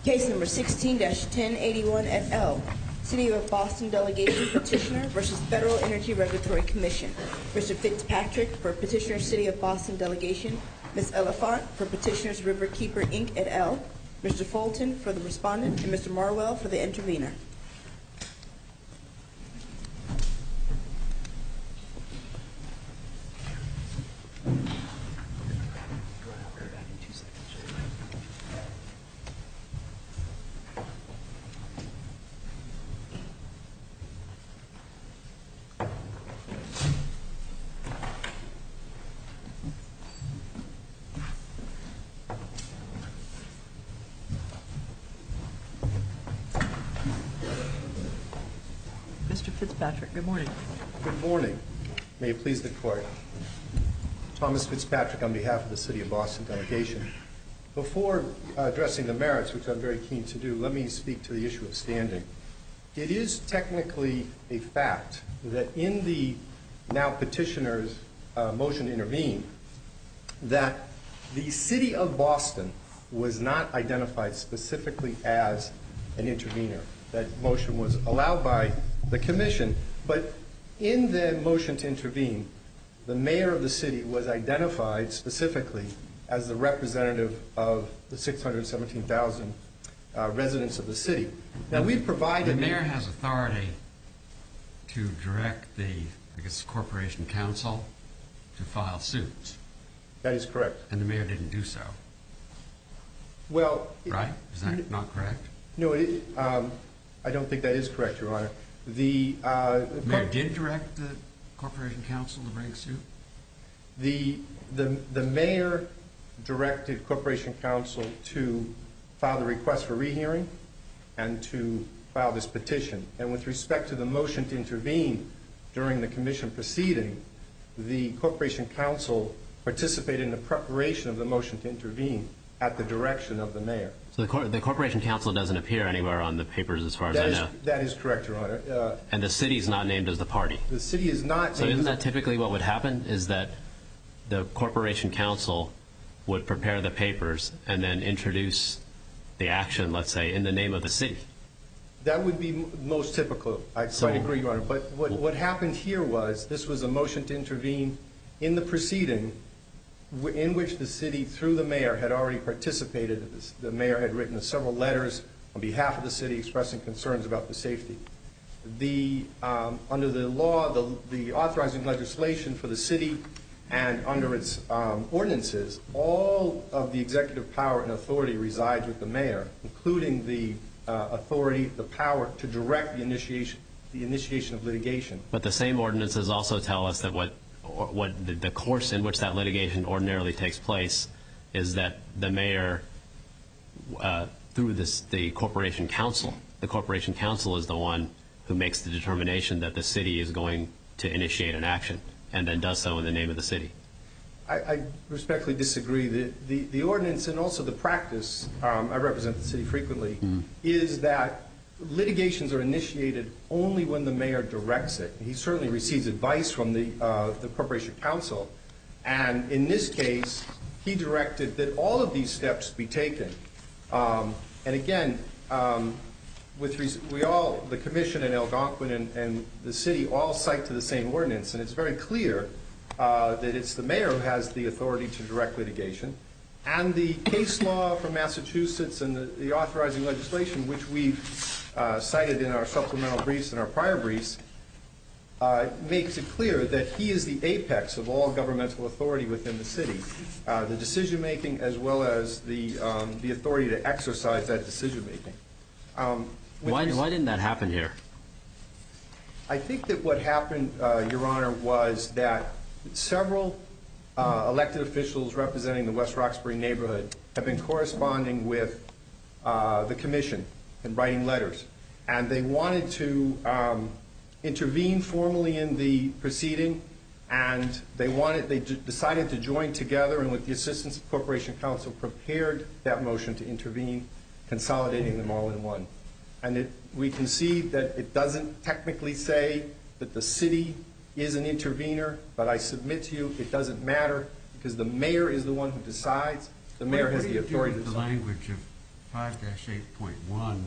Case number 16-1081 et al. City of Boston Delegation Petitioner versus Federal Energy Regulatory Commission. Mr. Fitzpatrick for Petitioner City of Boston Delegation. Ms. Elephant for Petitioners Riverkeeper Inc. et al. Mr. Fulton for the respondent and Mr. Marwell for the intervener. Mr. Fitzpatrick, good morning. Good morning. May it please the Court. Thomas Fitzpatrick on behalf of the City of Boston Delegation. Before addressing the merits, which I'm very keen to do, let me speak to the issue of standing. It is technically a fact that in the now petitioner's motion to intervene, that the City of Boston was not identified specifically as an intervener. That motion was allowed by the Commission, but in the motion to intervene, the mayor of the city was identified specifically as the representative of the 617,000 residents of the city. Now, we've provided... The mayor has authority to direct the, Corporation Council to file suits. That is correct. And the mayor didn't do so. Well... Right? Is that not correct? No, I don't think that is correct, Your Honor. The mayor did direct the Corporation Council to bring suit? The mayor directed Corporation Council to file the request for rehearing and to file this petition. And with respect to the motion to intervene during the Commission proceeding, the Corporation Council participated in the preparation of the motion to intervene at the direction of the mayor. So the Corporation Council doesn't appear anywhere on the papers as far as I know? That is correct, Your Honor. And the city is not named as the party? The city is not named. So isn't that typically what would happen, is that the Corporation Council would prepare the papers and then introduce the action, let's say, in the name of the city? That would be most typical. I quite agree, Your Honor. But what happened here was this was a motion to intervene in the proceeding in which the city, through the mayor, had already participated. The mayor had written several letters on behalf of the city expressing concerns about the safety. Under the law, the authorizing legislation for the city and under its ordinances, all of the executive power and authority resides with the mayor, including the authority, the power to direct the initiation of litigation. But the same ordinances also tell us that what the course in which that litigation ordinarily takes place is that the mayor, through the Corporation Council, the Corporation Council is the one who makes the determination that the city is going to initiate an action and then does so in the name of the city. I respectfully disagree. The ordinance and also the practice, I represent the city frequently, is that litigations are initiated only when the mayor directs it. He certainly receives advice from the Corporation Council, and in this case, he directed that all of these steps be taken. And again, the Commission and Algonquin and the city all cite to the same ordinance, and it's very clear that it's the mayor who has the authority to direct litigation. And the case law from Massachusetts and the authorizing legislation, which we've cited in our supplemental briefs and our prior briefs, makes it clear that he is the apex of all governmental authority within the city, the decision-making as well as the authority to exercise that decision-making. Why didn't that happen here? I think that what happened, Your Honor, was that several elected officials representing the West Roxbury neighborhood have been corresponding with the Commission and writing letters. And they wanted to intervene formally in the proceeding, and they decided to join together and with the assistance of Corporation Council prepared that motion to intervene, consolidating them all in one. And we can see that it doesn't technically say that the city is an intervener, but I submit to you it doesn't matter because the mayor is the one who decides. The mayor has the authority to decide. What do you do with the language of 5-8.1,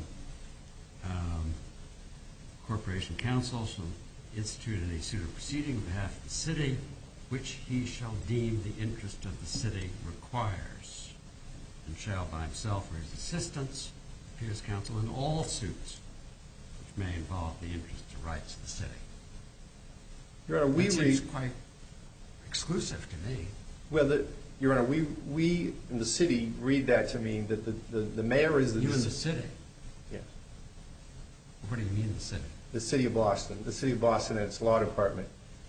Corporation Counsel shall institute any suit or proceeding on behalf of the city, which he shall deem the interest of the city requires, and shall by himself or his assistants appear as counsel in all suits which may involve the interests or rights of the city. Your Honor, That seems quite exclusive to me. Well, Your Honor, we in the city read that to mean that the mayor is the... You in the city? Yes. What do you mean the city? The city of Boston. The city of Boston and its law department.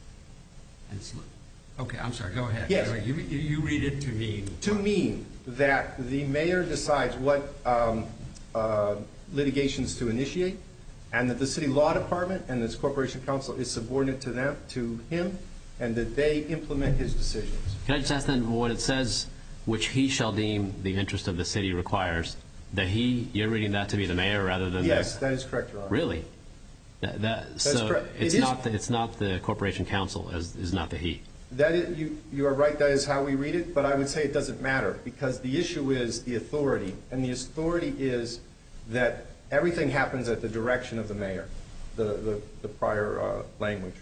Okay, I'm sorry, go ahead. Yes. You read it to mean... To mean that the mayor decides what litigations to initiate, and that the city law department and its corporation counsel is subordinate to him, and that they implement his decisions. Can I just ask then, when it says, which he shall deem the interest of the city requires, that you're reading that to be the mayor rather than Yes, that is correct, Your Honor. Really? So correct. it's not the corporation counsel, is not the he. That is, you are right, that is how we read it, but I would say it doesn't matter, because the issue is the authority, and the authority is that everything happens at the direction of the mayor, the prior language.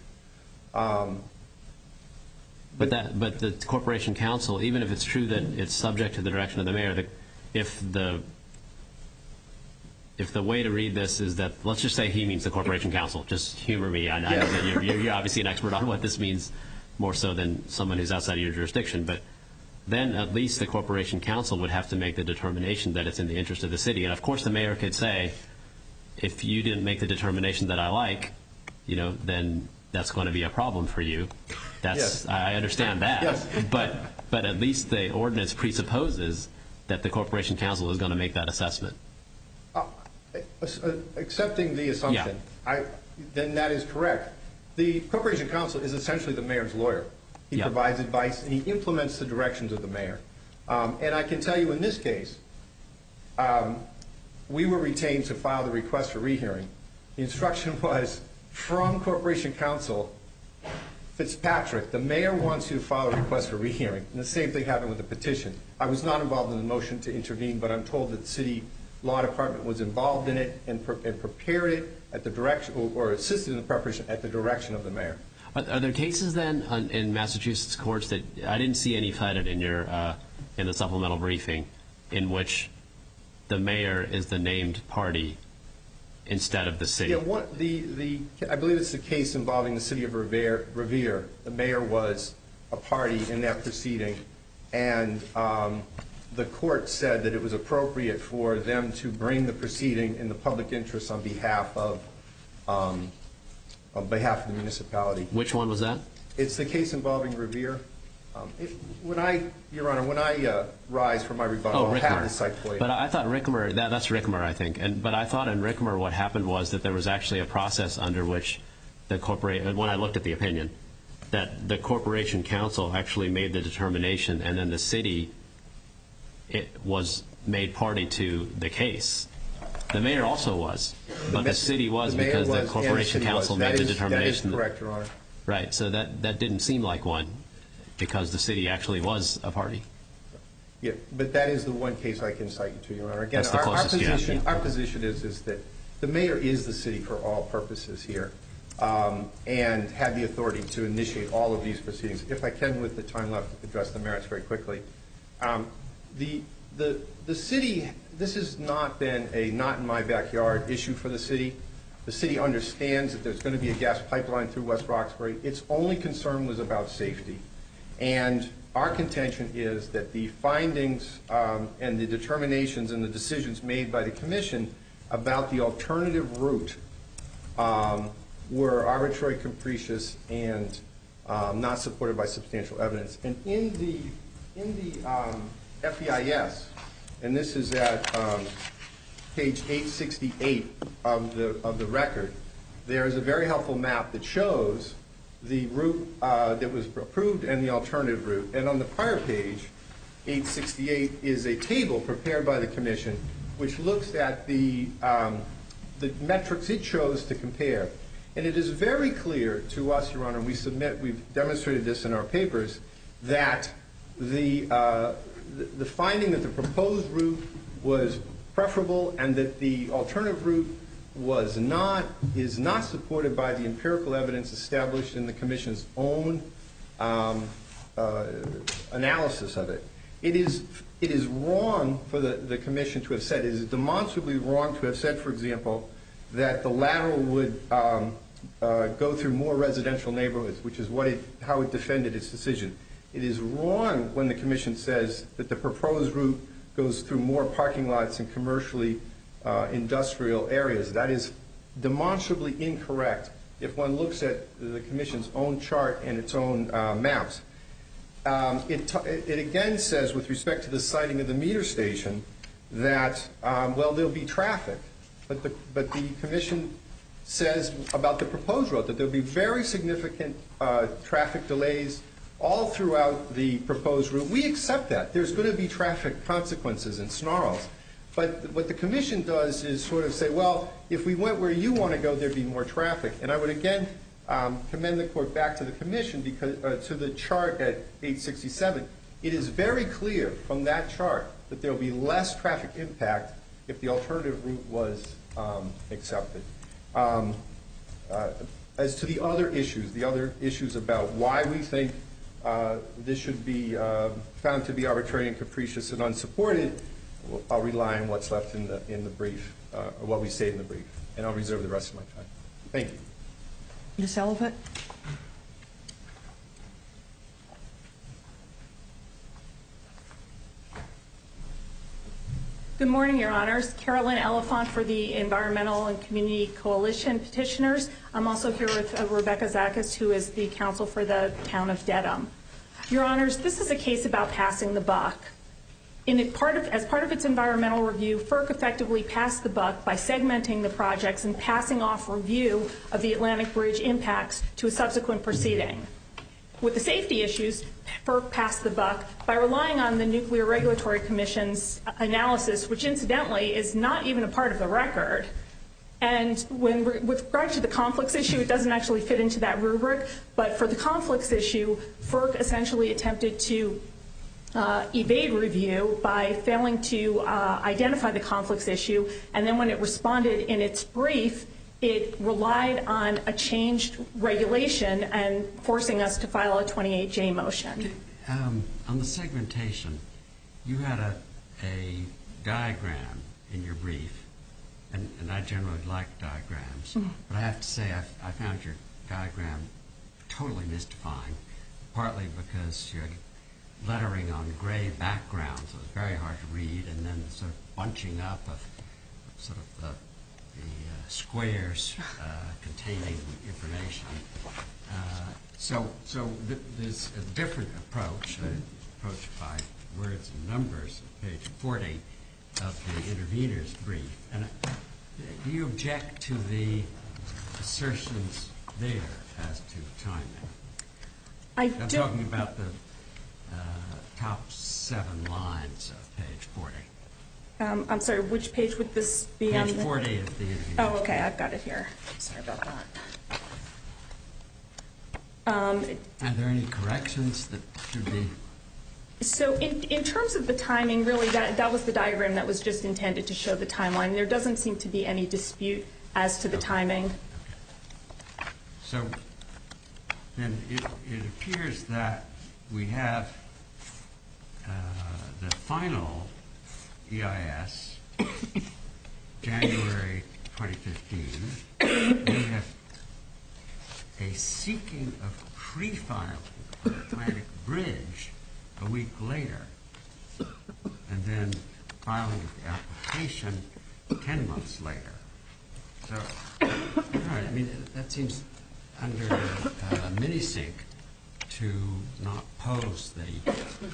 But the corporation counsel, even if it's true that it's subject to the direction of the mayor, if the way to read this is that, let's just say he means the corporation counsel, just humor me. I know that you're obviously an expert on what this means, more so than someone who's outside of your jurisdiction, but then at least the corporation counsel would have to make the determination that it's in the interest of the city. And of course the mayor could say, if you didn't make the determination that I like, then that's going to be a problem for you. Yes. I understand that. Yes. But at least the ordinance presupposes that the corporation counsel is going to make that assessment. Accepting the assumption, then that is correct. The corporation counsel is essentially the mayor's lawyer. He provides advice and he implements the directions of the mayor. And I can tell you in this case, we were retained to file the request for rehearing. The instruction was from corporation counsel, Fitzpatrick, the mayor wants you to file a request for rehearing. And the same thing happened with the petition. I was not involved in the motion to intervene, but I'm told that the city law department was involved in it and prepared it at the direction, or assisted in the preparation at the direction of the mayor. Are there cases then in Massachusetts courts that I didn't see any cited in your in the supplemental briefing, in which the mayor is the named party instead of the city? Yeah, I believe it's the case involving the city of Revere. The mayor was a party in that proceeding, and the court said that it was appropriate for them to bring the proceeding in the public interest on behalf of the municipality. Which one was that? It's the case involving Revere. Your Honor, when I rise for my rebuttal, I'll have the site for you. But I thought Rickamer, that's Rickamer, I think. But I thought in Rickamer what happened was that there was actually a process under which when I looked at the opinion, that the corporation counsel actually made the determination, and then the city was made party to the case. The mayor also was, but the city was because the corporation counsel made the determination. That is correct, Your Honor. Right, so that didn't seem like one, because the city actually was a party. Yeah, but that is the one case I can cite you to, Your Honor. Again, That's the closest our position is that the mayor is the city for all purposes here, and had the authority to initiate all of these proceedings. If I can, with the time left, address the merits very quickly. The city, this has not been a not-in-my-backyard issue for the city. The city understands that there's going to be a gas pipeline through West Roxbury. Its only concern was about safety. And our contention is that the findings and the determinations and the decisions made by the commission about the alternative route were arbitrary, capricious, and not supported by substantial evidence. And in the FEIS, and this is at page 868 of the record, there is a very helpful map that shows the route that was approved and the alternative route. And on the prior page, 868, is a table prepared by the commission which looks at the metrics it chose to compare. And it is very clear to us, Your Honor, we've demonstrated this in our papers, that the finding that the proposed route was preferable and that the alternative route is not supported by the empirical evidence established in the Commission's own analysis of it. It is wrong for the Commission to have said, it is demonstrably wrong to have said, for example, that the lateral would go through more residential neighborhoods, which is how it defended its decision. It is wrong when the Commission says that the proposed route goes through more parking lots and commercially industrial areas. That is demonstrably incorrect if one looks at the Commission's own chart and its own maps. It again says, with respect to the siting of the meter station, that, well, there'll be traffic. But the Commission says about the proposed route that there'll be very significant traffic delays all throughout the proposed route. We accept that. There's going to be traffic consequences and snarls. But what the Commission does is sort of say, well, if we went where you want to go, there'd be more traffic. And I would again commend the Court back to the Commission, because to the chart at 867. It is very clear from that chart that there'll be less traffic impact if the alternative route was accepted. As to the other issues about why we think this should be found to be arbitrary and capricious and unsupported, I'll rely on what's left in the brief, or what we say in the brief, and I'll reserve the rest of my time. Thank you. Ms. Elephant? Good morning, Your Honors. Carolyn Elephant for the Environmental and Community Coalition petitioners. I'm also here with Rebecca Zakis, who is the counsel for the town of Dedham. Your Honors, this is a case about passing the buck. As part of its environmental review, FERC effectively passed the buck by segmenting the projects and passing off review of the Atlantic Bridge impacts to a subsequent proceeding. With the safety issues, FERC passed the buck by relying on the Nuclear Regulatory Commission's analysis, which incidentally is not even a part of the record. And with regard to the conflicts issue, it doesn't actually fit into that rubric. But for the conflicts issue, FERC essentially attempted to evade review by failing to identify the conflicts issue. And then when it responded in its brief, it relied on a changed regulation and forcing us to file a 28J motion. On the segmentation, you had a diagram in your brief, and I generally like diagrams, but I have to say I found your diagram totally mystifying, partly because you had lettering on gray background, so it was very hard to read, and then sort of bunching up of sort of the squares containing information. So there's a different approach by words and numbers, page 40 of the intervener's brief. And do you object to the assertions there as to timing? I'm talking about the top 7 lines of page 40. I'm sorry, which page would this be on? Page 40 of the interview. Oh, okay, I've got it here. Sorry about that. Are there any corrections that should be? So in terms of the timing, really, that was the diagram that was just intended to show the timeline. There doesn't seem to be any dispute as to the timing. So then it appears that we have the final EIS, January 2015. We have a seeking of pre-filing for Atlantic Bridge a week later, and then filing of the application 10 months later. So, all right, I mean, that seems under Minisync to not pose the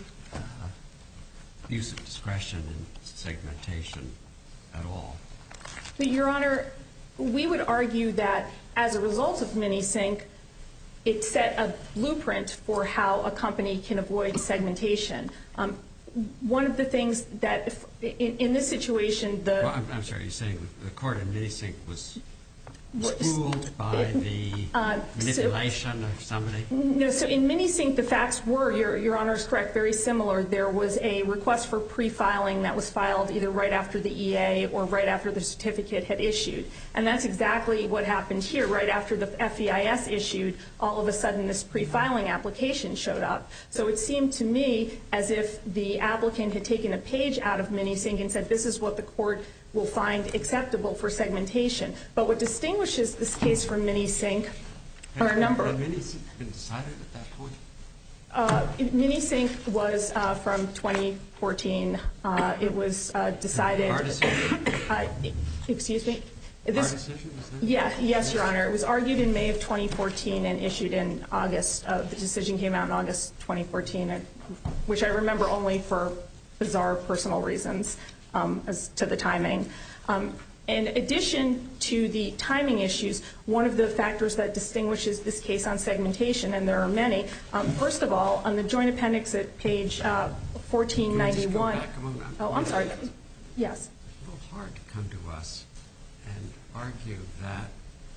use of discretion in segmentation at all. But, Your Honor, we would argue that as a result of Minisync, it set a blueprint for how a company can avoid segmentation. One of the things that, in this situation, Well, I'm sorry, you're saying the court in Minisync was Schooled by the manipulation of somebody? No, so in Minisync, the facts were, Your Honor is correct, very similar. There was a request for pre-filing that was filed either right after the EA or right after the certificate had issued. And that's exactly what happened here. Right after the FEIS issued, all of a sudden this pre-filing application showed up. So it seemed to me as if the applicant had taken a page out of Minisync and said, this is what the court will find acceptable for segmentation. But what distinguishes this case from Minisync are a number of... Had Minisync been decided at that point? Minisync was from 2014. It was decided... Our decision? Excuse me? Our decision, was that? Yes, Your Honor. It was argued in May of 2014 and issued in August. The decision came out in August 2014, which I remember only for bizarre personal reasons as to the timing. In addition to the timing issues, one of the factors that distinguishes this case on segmentation, and there are many, first of all, on the joint appendix at page 1491... Can we just go back a moment? Oh, I'm sorry. Yes. It's a little hard to come to us and argue that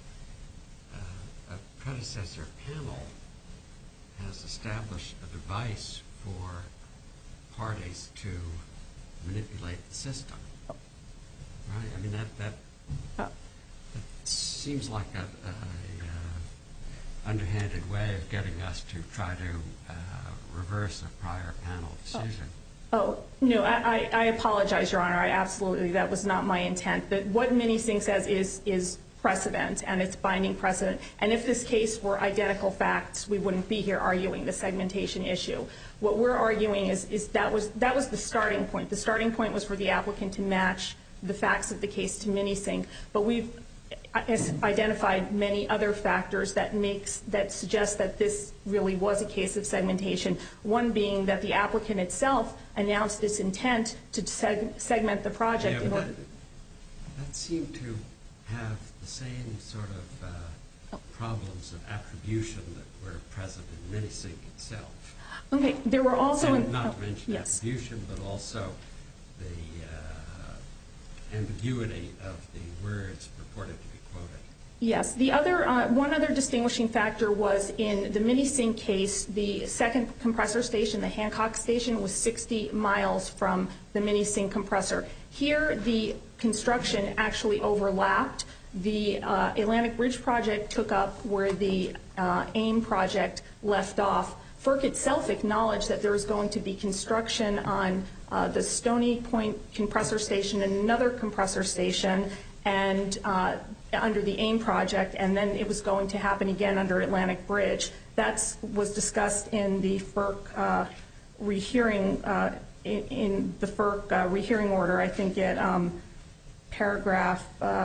a predecessor panel has established a device for parties to manipulate the system. Right? I mean, that seems like a underhanded way of getting us to try to reverse a prior panel decision. Oh, no, I apologize, Your Honor. That was not my intent. But what Minisync says is precedent, and it's binding precedent. And if this case were identical facts, we wouldn't be here arguing the segmentation issue. What we're arguing is that was the starting point. The starting point was for the applicant to match the facts of the case to Minisync. But we've identified many other factors that suggest that this really was a case of segmentation, one being that the applicant itself announced its intent to segment the project. Yeah, that seemed to have the same sort of problems of attribution that were present in Minisync itself. Okay, there were also... And not to mention attribution, but also the ambiguity of the words purported to be quoted. Yes. One other distinguishing factor was in the Minisync case, the second compressor station, the Hancock station, was 60 miles from the Minisync compressor. Here, the construction actually overlapped. The Atlantic Bridge project took up where the AIM project left off. FERC itself acknowledged that there was going to be construction on the Stony Point compressor station and another compressor station and under the AIM project, and then it was going to happen again under Atlantic Bridge. That was discussed in the FERC rehearing order, I think at paragraph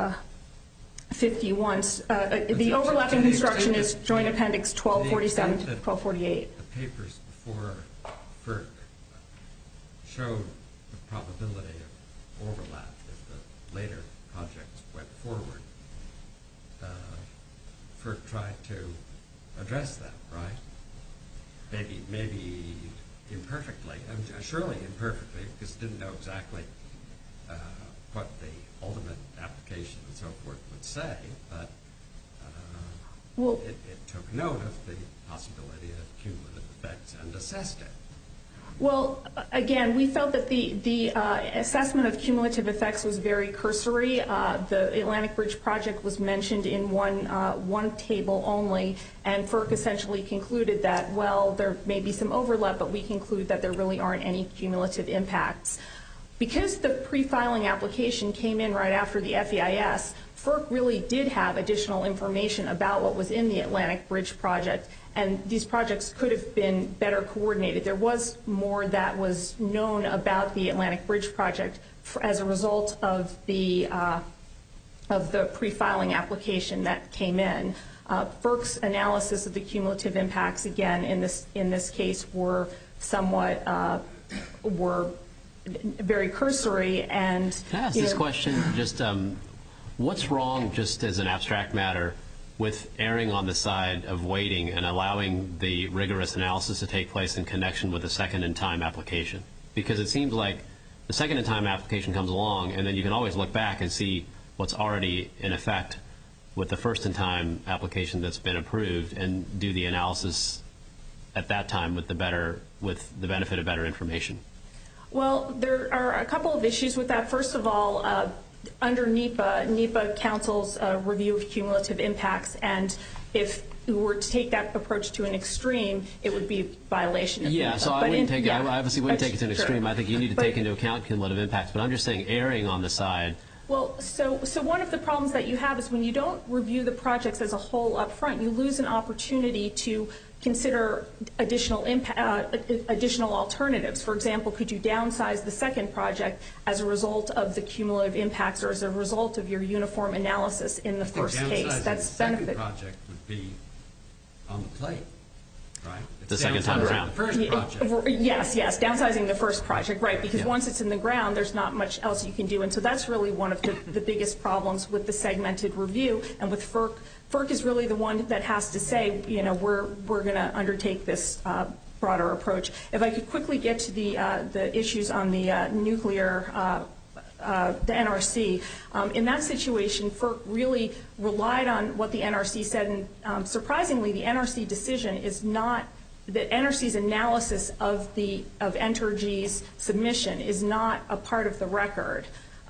51. The overlapping construction is Joint Appendix 1247 to 1248. The papers before FERC showed the probability of overlap if the later projects went forward. FERC tried to address that, right? Maybe imperfectly, surely imperfectly, because it didn't know exactly what the ultimate application and so forth would say, but it took note of the possibility of cumulative effects and assessed it. Well, again, we felt that the assessment of cumulative effects was very cursory. The Atlantic Bridge project was mentioned in one table only, and FERC essentially concluded that, well, there may be some overlap, but we conclude that there really aren't any cumulative impacts. Because the pre-filing application came in right after the FEIS, FERC really did have additional information about what was in the Atlantic Bridge project, and these projects could have been better coordinated. There was more that was known about the Atlantic Bridge project as a result of the pre-filing application that came in. FERC's analysis of the cumulative impacts, again, in this case, were very cursory. And can I ask this question? Just what's wrong, just as an abstract matter, with erring on the side of waiting and allowing the rigorous analysis to take place in connection with the second-in-time application? Because it seems like the second-in-time application comes along, and then you can always look back and see what's already in effect with the first-in-time application that's been approved and do the analysis at that time with the benefit of better information? Well, there are a couple of issues with that. First of all, under NEPA counsels review of cumulative impacts, and if we were to take that approach to an extreme, it would be a violation of NEPA. Yeah, so I obviously wouldn't take it to an extreme. I think you need to take into account cumulative impacts, but I'm just saying erring on the side. Well, so one of the problems that you have is when you don't review the projects as a whole up front, you lose an opportunity to consider additional alternatives. For example, could you downsize the second project as a result of the cumulative impacts or as a result of your uniform analysis in the first case? That's the second project would be on the plate, right? The second time around. The first project. Yes, downsizing the first project, right, because once it's in the ground, there's not much else you can do. And so that's really one of the biggest problems with the segmented review. And with FERC, FERC is really the one that has to say, we're going to undertake this broader approach. If I could quickly get to the issues on the nuclear the NRC. In that situation, FERC really relied on what the NRC said, and surprisingly, the NRC decision is not. The NRC's analysis of Entergy's submission is not a part of the record.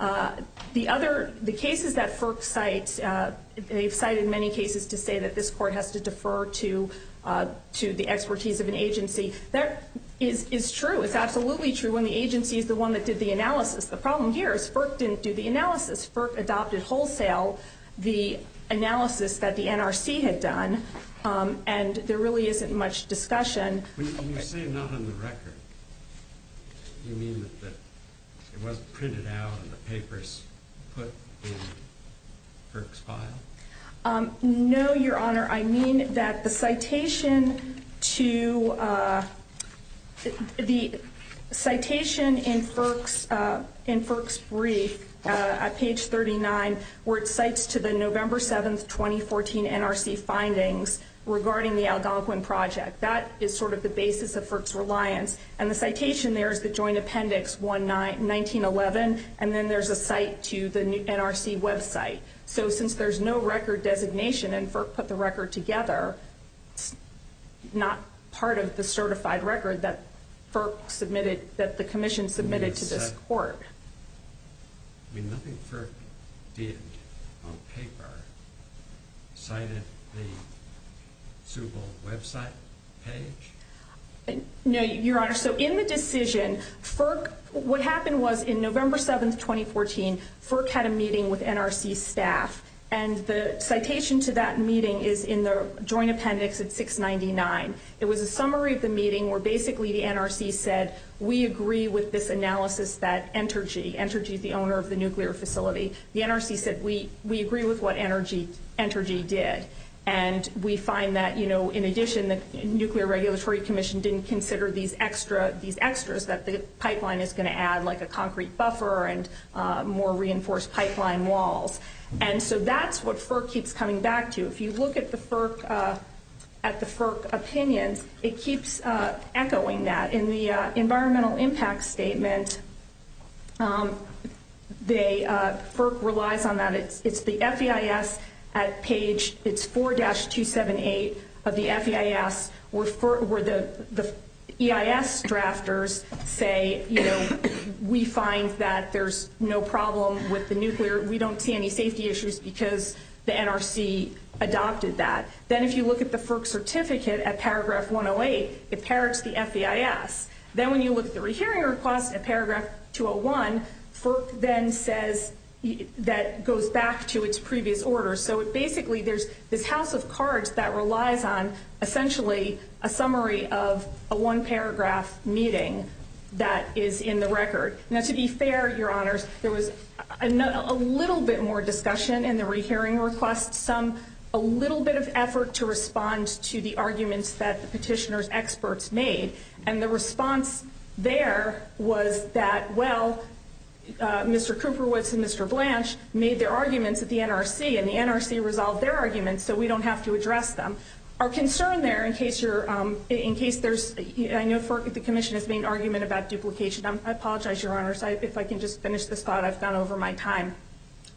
The cases that FERC cites, they've cited many cases to say that this court has to defer to the expertise of an agency. That is true. It's absolutely true when the agency is the one that did the analysis. The problem here is FERC didn't do the analysis. FERC adopted wholesale the analysis that the NRC had done, and there really isn't much discussion. When you say not on the record, you mean that it wasn't printed out and the papers put in FERC's file? No, Your Honor. I mean that the citation to the citation in FERC's brief at page 39, where it cites to the November 7th, 2014 NRC findings regarding the Algonquin project. That is sort of the basis of FERC's reliance. And the citation there is the Joint Appendix 1911, and then there's a cite to the NRC website. So since there's no record designation and FERC put the record together, it's not part of the certified record that FERC submitted, that the Commission submitted to this court. I mean, nothing FERC did on paper cited the Subel website page? No, Your Honor. So in the decision, FERC, what happened was in November 7th, 2014, FERC had a meeting with NRC staff, and the citation to that meeting is in the Joint Appendix at 699. It was a summary of the meeting where basically the NRC said, we agree with this analysis that Entergy is the owner of the nuclear facility. The NRC said, we agree with what Entergy did. And we find that, in addition, the Nuclear Regulatory Commission didn't consider these extras that the pipeline is going to add, like a concrete buffer and more reinforced pipeline walls. And so that's what FERC keeps coming back to. If you look at the FERC opinions, it keeps echoing that. In the environmental impact statement, FERC relies on that. It's the FEIS at page, it's 4-278 of the FEIS, where the EIS drafters say, we find that there's no problem with the nuclear, we don't see any safety issues because the NRC adopted that. Then if you look at the FERC certificate at paragraph 108, it parrots the FEIS. Then when you look at the rehearing request at paragraph 201, FERC then says that goes back to its previous order. So basically there's this house of cards that relies on essentially a summary of a one-paragraph meeting that is in the record. Now, to be fair, Your Honors, there was a little bit more discussion in the rehearing request, a little bit of effort to respond to the arguments that the petitioner's experts made. And the response there was that, well, Mr. Cooperwoods and Mr. Blanche made their arguments at the NRC, and the NRC resolved their arguments, so we don't have to address them. Our concern there, in case there's, I know the Commission has made an argument about duplication. I apologize, Your Honors, if I can just finish this thought. I've gone over my time.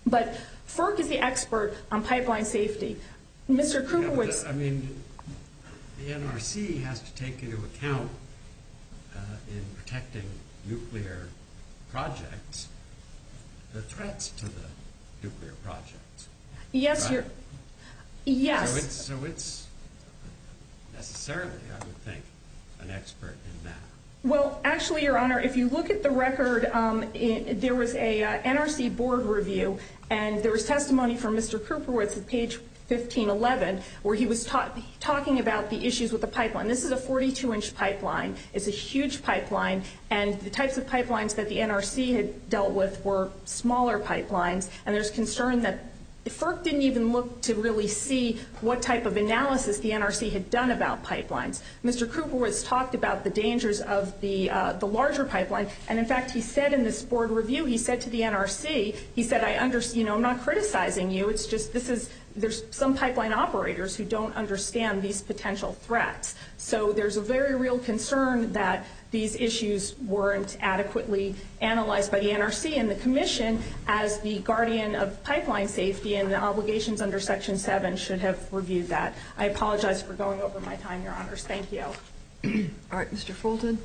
But FERC is the expert on pipeline safety. Mr. Krupowicz. I mean, the NRC has to take into account in protecting nuclear projects the threats to the nuclear projects. Yes, right? Yes. So it's necessarily, I would think, an expert in that. Well, actually, Your Honor, if you look at the record, there was a NRC board review, and there was testimony from Mr. Krupowicz at page 1511, where he was talking about the issues with the pipeline. This is a 42-inch pipeline. It's a huge pipeline, and the types of pipelines that the NRC had dealt with were smaller pipelines, and there's concern that FERC didn't even look to really see what type of analysis the NRC had done about pipelines. Mr. Krupowicz talked about the dangers of the larger pipeline, and in fact, he said in this board review, he said to the NRC, he said, I'm not criticizing you. It's just there's some pipeline operators who don't understand these potential threats. So there's a very real concern that these issues weren't adequately analyzed by the NRC, and the Commission, as the guardian of pipeline safety and the obligations under Section 7, should have reviewed that. I apologize for going over my time, Your Honors. Thank you. All right, Mr. Fulton.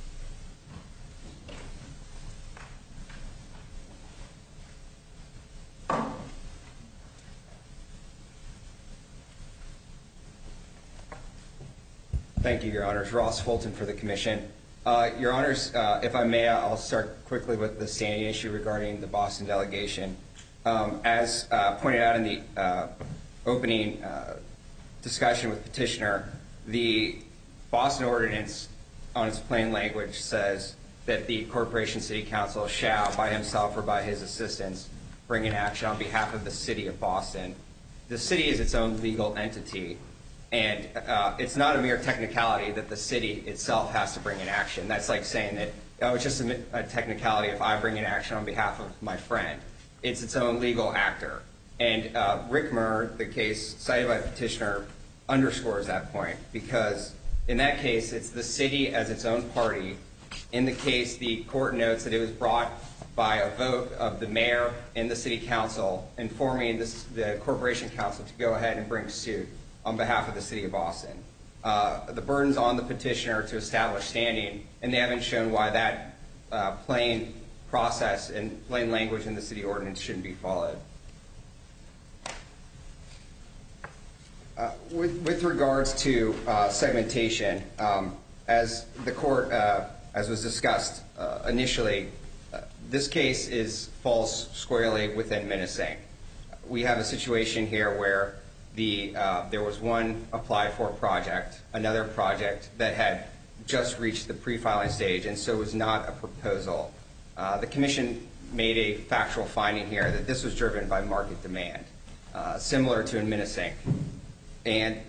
Thank you, Your Honors. Ross Fulton for the Commission. Your Honors, if I may, I'll start quickly with the standing issue regarding the Boston delegation. As pointed out in the opening discussion with Petitioner, the Boston Ordinance, on its plain language, says that the Corporation City Council shall, by himself or by his assistants, bring an action on behalf of the City of Boston. The city is its own legal entity, and it's not a mere technicality that the city itself has to bring an action. That's like saying that, it's just a technicality if I bring an action on behalf of my friend. It's its own legal actor. And Rickmer, the case cited by Petitioner, underscores that point, because in that case, it's the city as its own party. In the case, the court notes that it was brought by a vote of the mayor and the city council, informing the Corporation Council to go ahead and bring suit on behalf of the City of Boston. The burden's on the petitioner to establish standing, and they haven't shown why that plain process and plain language in the city ordinance shouldn't be followed. With regards to segmentation, as the court, as was discussed initially, this case falls squarely within Minnesink. We have a situation here where there was one applied for project, another project that had just reached the pre-filing stage, and so it was not a proposal. The Commission made a factual finding here that this was driven by market demand, similar to in Minnesink. And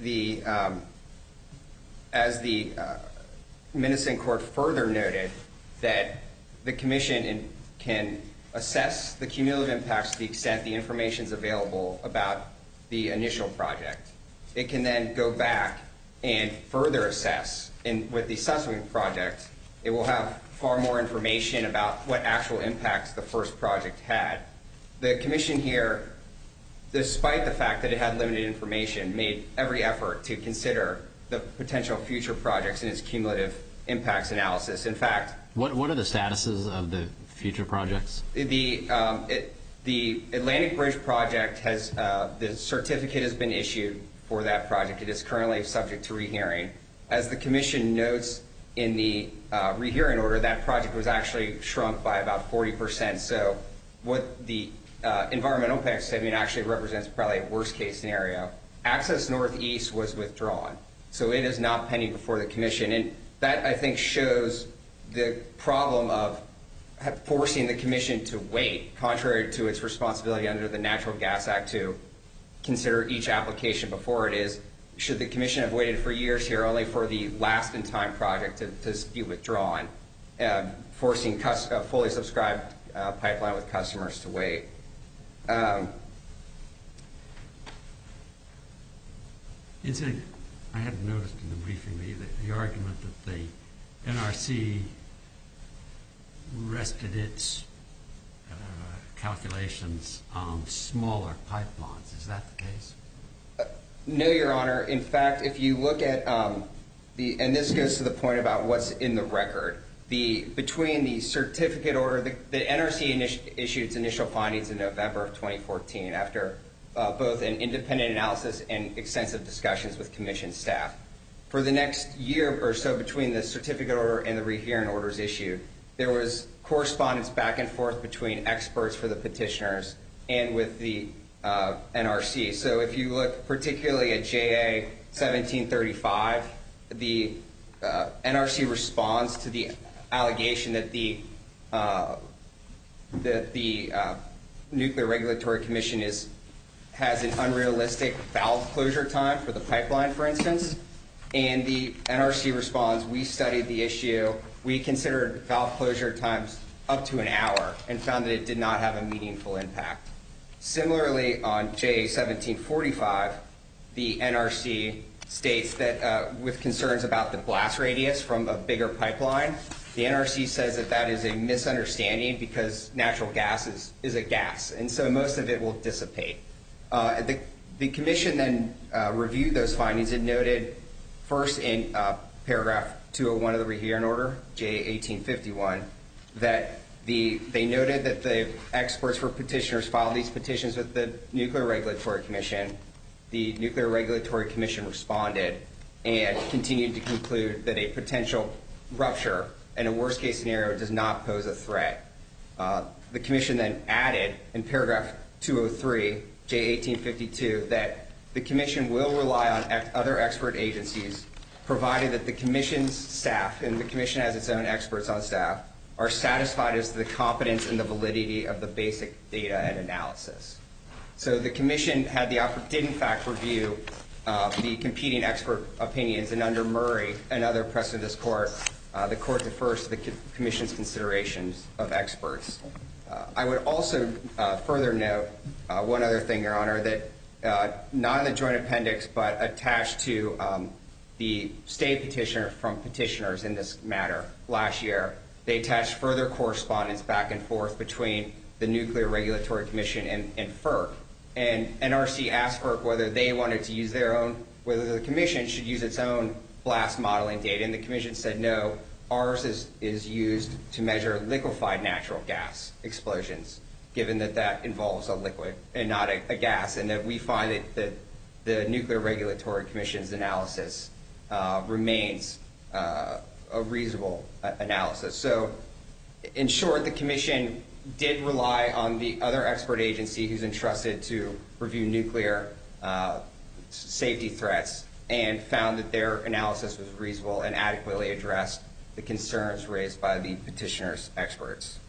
as the Minnesink court further noted, that the Commission can assess the cumulative impacts to the extent the information is available about the initial project. It can then go back and further assess. And with the subsequent project, it will have far more information about what actual impacts the first project had. The Commission here, despite the fact that it had limited information, made every effort to consider the potential future projects in its cumulative impacts analysis. In fact, what are the statuses of the future projects? The Atlantic Bridge project has, the certificate has been issued for that project. It is currently subject to rehearing. As the Commission notes in the rehearing order, that project was actually shrunk by about 40%. So what the environmental impact statement actually represents probably a worst case scenario. Access Northeast was withdrawn. So it is not pending before the Commission. And that, I think, shows the problem of forcing the Commission to wait, contrary to its responsibility under the Natural Gas Act to consider each application before it is. Should the Commission have waited for years here only for the last in time project to be withdrawn, forcing a fully subscribed pipeline with customers to wait? I had noticed in the briefing the argument that the NRC rested its calculations on smaller pipelines. Is that the case? No, Your Honor. In fact, if you look at and this goes to the point about what's in the record, between the certificate order, the NRC issued its initial findings in November of 2014 after both an independent analysis and extensive discussions with Commission staff. For the next year or so between the certificate order and the rehearing orders issued, there was correspondence back and forth between experts for the petitioners and with the NRC. So if you look particularly at JA 1735, the NRC responds to the allegation that the Nuclear Regulatory Commission has an unrealistic valve closure time for the pipeline, for instance. And the NRC responds, we studied the issue. We considered valve closure times up to an hour and found that it did not have a meaningful impact. Similarly, on JA 1745, the NRC states that with concerns about the blast radius from a bigger pipeline, the NRC says that that is a misunderstanding because natural gas is a gas, and so most of it will dissipate. The Commission then reviewed those findings and noted first in paragraph 201 of the rehearing order, JA 1851, that they noted that the experts for petitioners filed these petitions with the Nuclear Regulatory Commission. The Nuclear Regulatory Commission responded and continued to conclude that a potential rupture in a worst-case scenario does not pose a threat. The Commission then added in paragraph 203, J 1852, that the Commission will rely on other expert agencies provided that the Commission's staff, and the Commission has its own experts on staff, are satisfied as to the competence and the validity of the basic data and analysis. So the Commission did in fact review the competing expert opinions, and under Murray and other precedent of this court, the court defers to the Commission's considerations of experts. I would also further note one other thing, Your Honor, that not in the joint appendix but attached to the state petitioner from petitioners in this matter last year, they attached further correspondence back and forth between the Nuclear Regulatory Commission and FERC. And NRC asked FERC whether they wanted to use their own, whether the Commission should use its own blast modeling data, and the Commission said no, ours is used to measure liquefied natural gas explosions, given that that involves a liquid and not a gas, and that we find that the Nuclear Regulatory Commission's analysis remains a reasonable analysis. So in short, the Commission did rely on the other expert agency who's entrusted to review nuclear safety threats and found that their analysis was reasonable and adequately addressed the concerns raised by the petitioner's experts.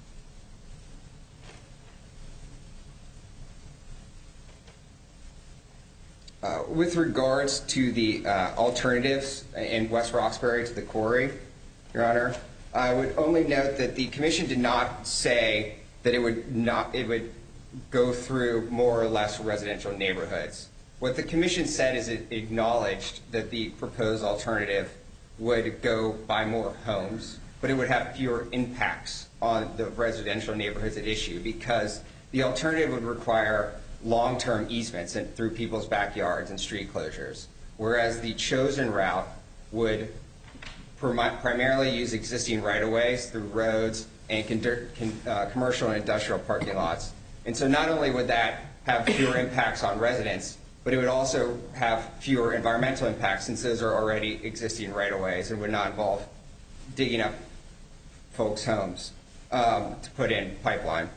With regards to the alternatives in West Roxbury to the quarry, Your Honor, I would only note that the Commission did not say that it would go through more or less residential neighborhoods. What the Commission said is it acknowledged that the proposed alternative would go by more homes, but it would have fewer impacts on the residential neighborhoods at issue because the alternative would require long-term easements through people's backyards and street closures, whereas the chosen route would primarily use existing right-of-ways through roads and commercial and industrial parking lots. And so not only would that have fewer impacts on residents, but it would also have fewer environmental impacts since those are already existing right-of-ways and would not involve digging up folks' homes to put in pipeline.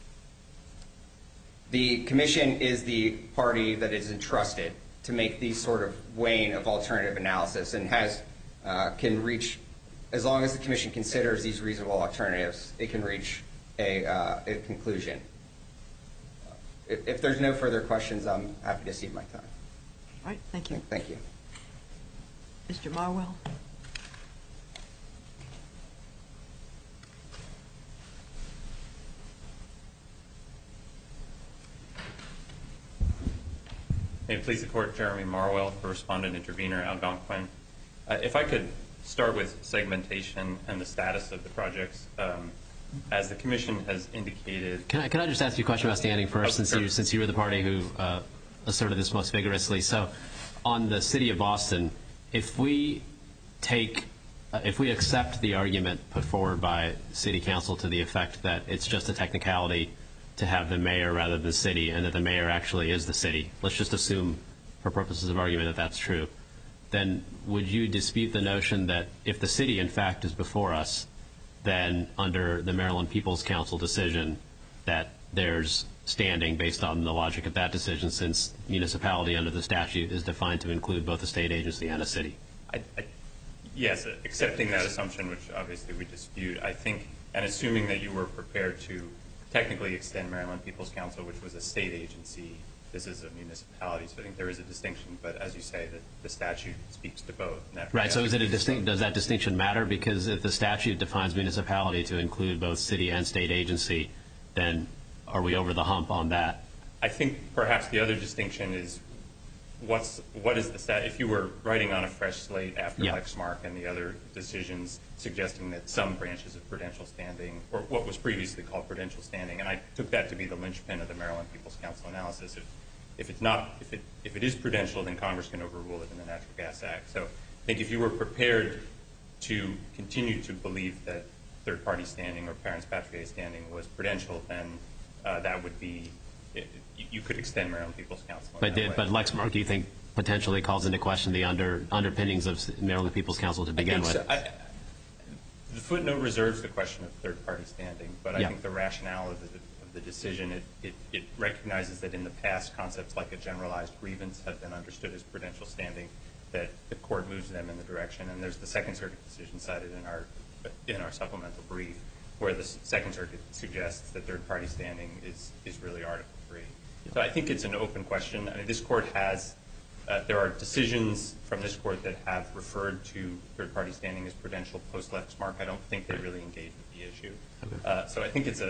The Commission is the party that is entrusted to make these sort of weighing of alternative analysis and can reach, as long as the Commission considers these reasonable alternatives, it can reach a conclusion. If there's no further questions, I'm happy to cede my time. All right, thank you. Thank you. Mr. Marwell. May it please the Court, Jeremy Marwell for Respondent Intervenor Algonquin. If I could start with segmentation and the status of the projects. As the Commission has indicated... Can I just ask you a question about standing first, since you were the party who asserted this most vigorously? So on the City of Boston, if we accept the argument put forward by City Council to the effect that it's just a technicality to have the mayor rather than the city, and that the mayor actually is the city, let's just assume for purposes of argument that that's true, then would you dispute the notion that if the city, in fact, is before us, then under the Maryland People's Council decision that there's standing based on the logic of that decision, since municipality under the statute is defined to include both a state agency and a city? Yes, accepting that assumption, which obviously we dispute, I think, and assuming that you were prepared to technically extend Maryland People's Council, which was a state agency, this is a municipality, so I think there is a distinction, but as you say, the statute speaks to both. Right, so is it does that distinction matter? Because if the statute defines municipality to include both city and state agency, then are we over the hump on that? I think perhaps the other distinction is what is the stat? If you were writing on a fresh slate after Lexmark and the other decisions suggesting that some branches of prudential standing, or what was previously called prudential standing, and I took that to be the linchpin of the Maryland People's Council analysis. If it is prudential, then Congress can overrule it in the Natural Gas Act. So I think if you were prepared to continue to believe that third-party standing or parents patriae standing was prudential, then that would be, you could extend Maryland People's Council. But Lexmark, do you think, potentially calls into question the underpinnings of Maryland People's Council to begin with? The footnote reserves the question of third-party standing, but I think the rationale of the decision, it recognizes that in the past, concepts like a generalized grievance have been understood as prudential standing, that the court moves them in the direction, and there's the Second Circuit decision cited in our supplemental brief, where the Second Circuit suggests that third-party standing is really Article 3. So I think it's an open question. I mean, this court has, there are decisions from this court that have referred to third-party standing as prudential post-Lexmark. I don't think they really engage with the issue. Okay. So I think it's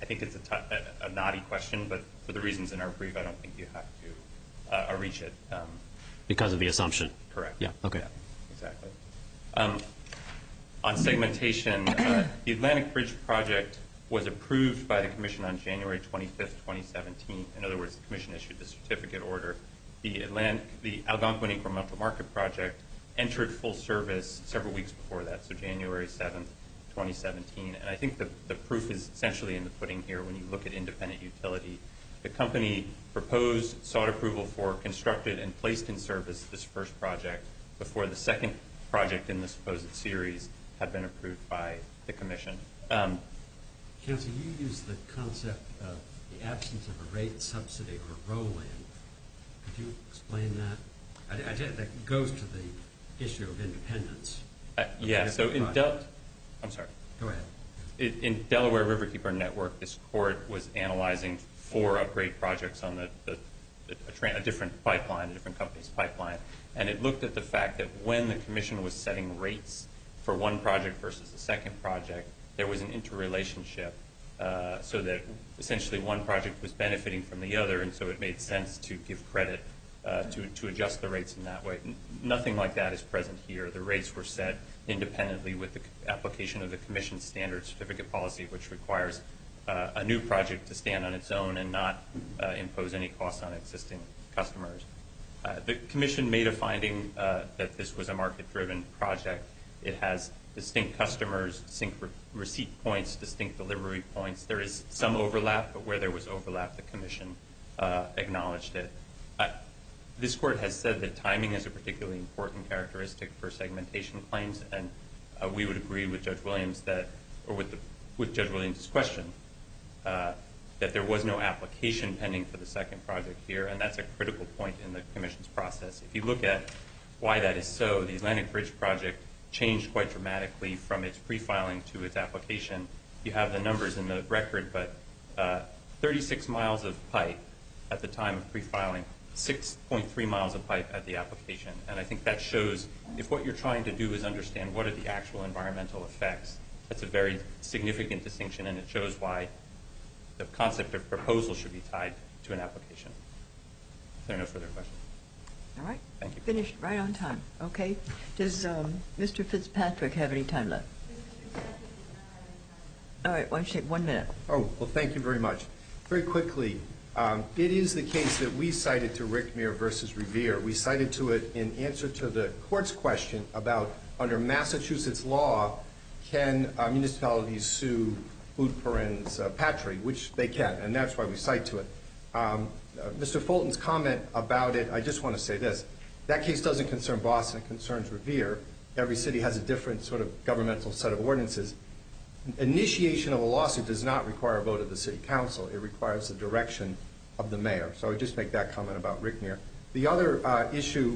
a knotty question, but for the reasons in our brief, I don't think you have to reach it. Because of the assumption? Correct. Yeah, okay. Yeah, exactly. On segmentation, the Atlantic Bridge project was approved by the Commission on January 25th, 2017. In other words, the Commission issued the certificate order. The Algonquin Incremental Market project entered full service several weeks before that, so January 7th, 2017. And I think the proof is essentially in the pudding here when you look at independent utility. The company proposed, sought approval for, constructed, and placed in service this first project before the second project in the supposed series had been approved by the Commission. Council, you use the concept of the absence of a rate, subsidy, or roll-in. Could you explain that? That goes to the issue of independence. Yeah, so I'm sorry. Go ahead. In Delaware Riverkeeper Network, this court was analyzing 4 upgrade projects on a different pipeline, a different company's pipeline, and it looked at the fact that when the Commission was setting rates for one project versus the second project, there was an interrelationship so that essentially one project was benefiting from the other, and so it made sense to give credit to adjust the rates in that way. Nothing like that is present here. The rates were set independently with the application of the Commission's standard certificate policy, which requires a new project to stand on its own and not impose any costs on existing customers. The Commission made a finding that this was a market-driven project. It has distinct customers, distinct receipt points, distinct delivery points. There is some overlap, but where there was overlap, the Commission acknowledged it. This court has said that timing is a particularly important characteristic for segmentation claims, and we would agree with Judge Williams with Judge Williams' question that there was no application pending for the second project here, and that's a critical point in the Commission's process. If you look at why that is so, the Atlantic Bridge project changed quite dramatically from its pre-filing to its application. You have the numbers in the record, but 36 miles of pipe at the time of pre-filing, 6.3 miles of pipe at the application. And I think that shows if what you're trying to do is understand what are the actual environmental effects, that's a very significant distinction, and it shows why the concept of proposal should be tied to an application. If there are no further questions. All right. Thank you. Finished right on time. Okay. Does Mr. Fitzpatrick have any time left? All right, why don't you take 1 minute? Oh, well, thank you very much. Very quickly, it is the case that we cited to Rickmere versus Revere. We cited to it in answer to the court's question about under Massachusetts law, can municipalities sue Fitzpatrick, which they can, and that's why we cite to it. Mr. Fulton's comment about it, I just want to say this. That case doesn't concern Boston, it concerns Revere. Every city has a different sort of governmental set of ordinances. Initiation of a lawsuit does not require a vote of the city council. It requires the direction of the mayor. So I would just make that comment about Rickmere. The other issue,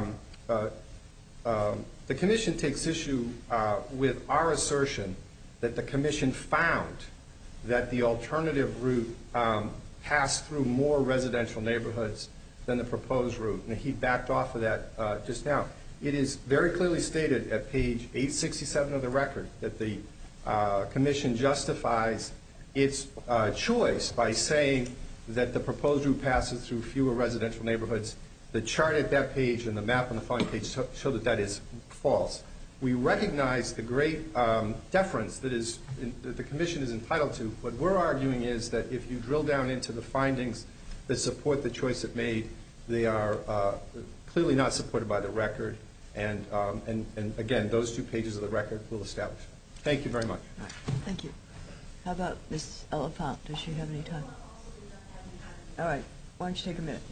the commission takes issue with our assertion that the commission found that the alternative route passed through more residential neighborhoods than the proposed route, and he backed off of that just now. It is very clearly stated at page 867 of the record that the commission justifies its choice by saying that the proposed route passes through fewer residential neighborhoods. The chart at that page and the map on the following page show that that is false. We recognize the great deference that the commission is entitled to. What we're arguing is that if you drill down into the findings that support the choice it made, they are clearly not supported by the record. And again, those 2 pages of the record will establish that. Thank you very much. All right, thank you. How about Ms. Elephant? Does she have any time? All right, why don't you take a minute?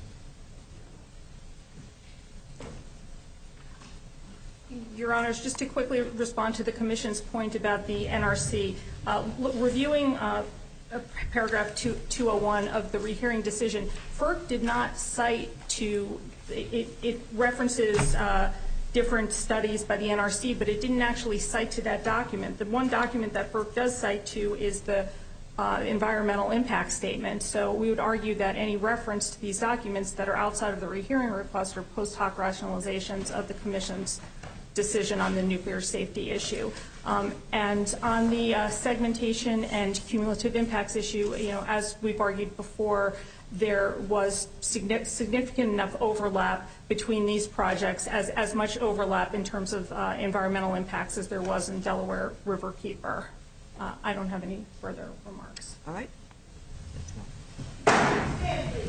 Your Honors, just to quickly respond to the Commission's point about the NRC, reviewing paragraph 201 of the rehearing decision, FERC did not cite to, it references different studies by the NRC, but it didn't actually cite to that document. The one document that FERC does cite to is the environmental impact statement. So we would argue that any reference to these documents that are outside of the rehearing request are post hoc rationalizations of the Commission's decision on the nuclear safety issue. And on the segmentation and cumulative impacts issue, as we've argued before, there was significant enough overlap between these projects, as much overlap in terms of environmental impacts as there was in Delaware Riverkeeper. I don't have any further remarks. All right.